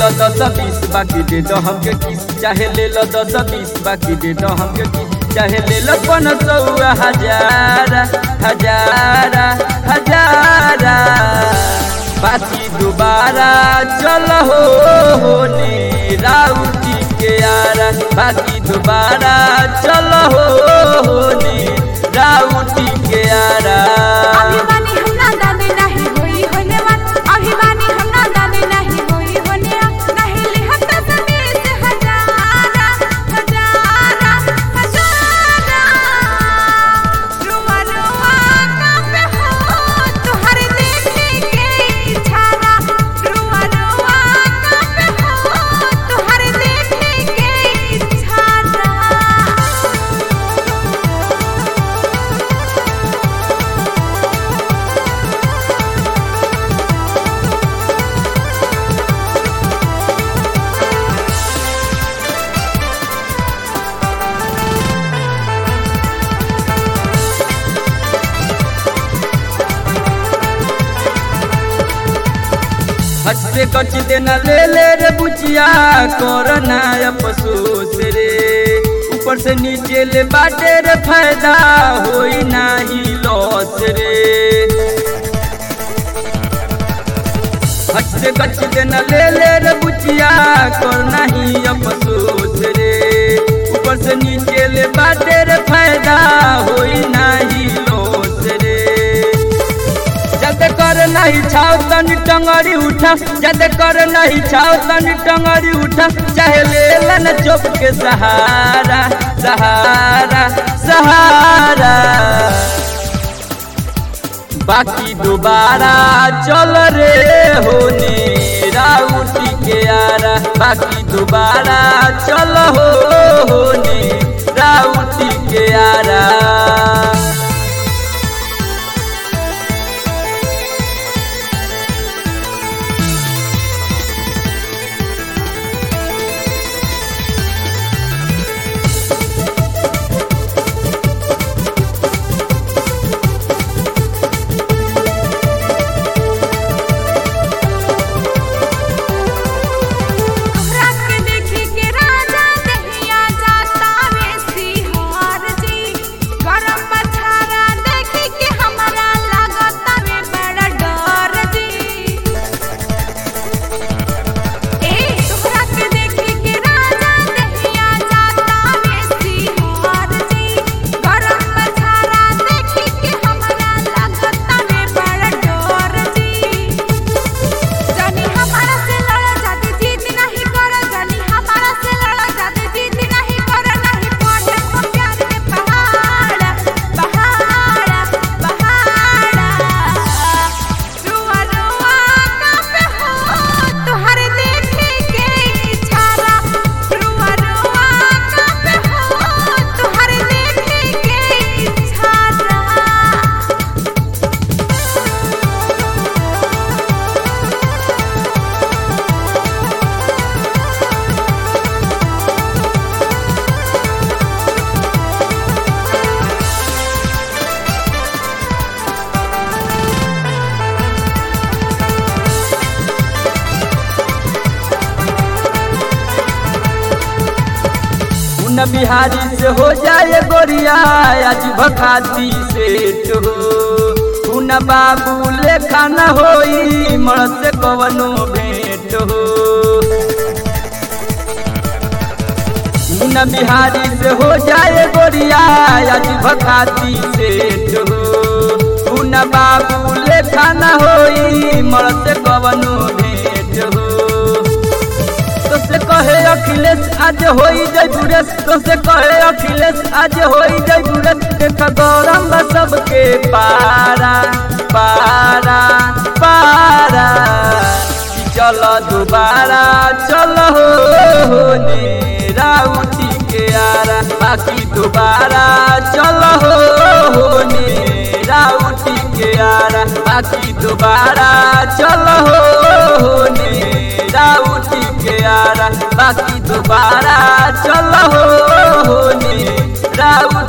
लो 10-20 बाकी दे दो हमके किस, चाहे ले लो 10-20 बाकी दे दो हमके किस, चाहे ले लो 500 1000 1000 1000 बाकी दोबारा चल होने राउटी के यारा, बाकी दोबारा चल होने राउटी के यारा। अभिमानी हमरा दादे नहीं होई होने वाला, अभिमानी हमरा दादे नहीं होई होने नहीं लिहत समीर से हजारा हजारा हजारा रुआ रुआ कांपे हो तुहरे देखे के इशारा, रुआ रुआ कांपे हो तुहरे देखे के इशारा। हट से कच देना ले ले रे बुचिया करना अफसोस रे, ऊपर से नीचे ले बाटे रे फायदा होई नाही लॉस रे। हट से कच देना ले ले रे बुचिया करना ही अफसोस रे, ऊपर से नीचे ले बाटे रे फायदा होई नाही लॉस रे। जद कर नहीं छाव तनी टंगड़ी उठा, जद कर नहीं छाव तनी टंगड़ी उठा, चाहे ले लन चुप के सहारा सहारा सहारा बाकी दोबारा चल रे होने राउटी के यारा, बाकी दोबारा चल होने राउटी के यारा। न बिहारी से हो जाए गोरिया आज भखाती से हो, न बाबू लेखा न होई मर से कवनो भेंट हो। न बिहारी से हो जाए गोरिया आज भखाती से हो, न बाबू लेखा न होई मर से कवनो भेंट हो। तो से कहे अखिलेश आज होई जय बुरेश, तो से कहे अखिलेश आज होई जय बुरेश, देख गौरम सबके पारा पारा पारा चल दोबारा चल होने राउटी के यारा, बाकी दोबारा चल होने राउटी के यारा, बाकी दोबारा चल होने राउटी के यारा, बाकी दोबारा चल होने राउटी